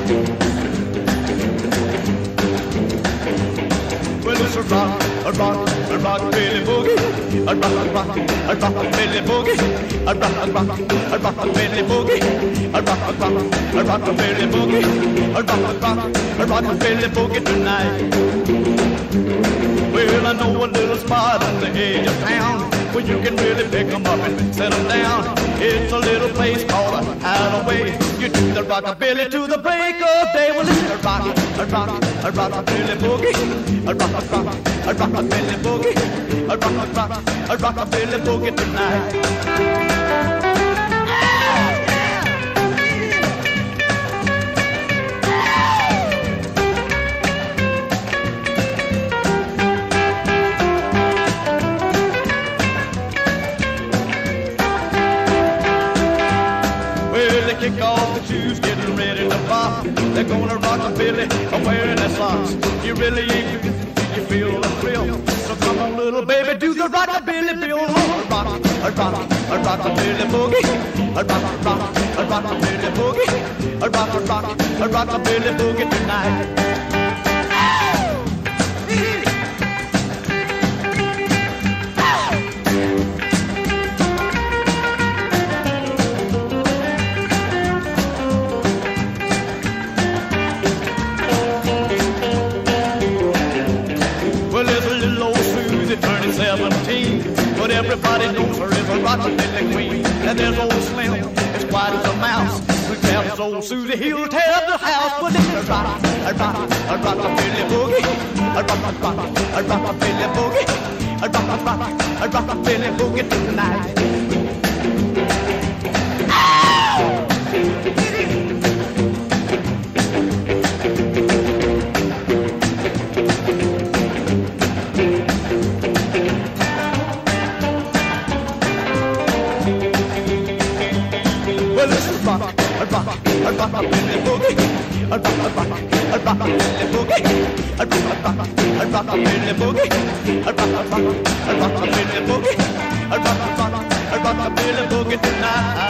Well, it's a rock-a-billy boogie, a rock-a-billy boogie, a rock-a-billy boogie, a rock-a-billy boogie, a rock-a-billy boogie tonight. Well, I know a little spot on the edge of town where you can really pick 'em up and set 'em down. It's a little place called a Hideaway. You do the rockabilly to the break of day. Well, it's a rockabilly boogie, a rockabilly boogie, a rockabilly boogie tonight. Kick off the shoes, getting ready to pop. They're gonna rock a billy, wearing their socks. You really ain't you feel the thrill. So come on, little baby, do the rockabilly bill. A rockabilly boogie, a rockabilly boogie, a rockabilly boogie tonight. Turning 17, but everybody knows her as a rockabilly queen. And there's old Slim, as quiet as a mouse, who tells old Susie he'll tear the house. But it's a rockabilly boogie, a rockabilly boogie, a rockabilly boogie tonight. A rockabilly boogie, a rockabilly boogie, a rockabilly boogie, a rockabilly boogie, a rockabilly boogie tonight.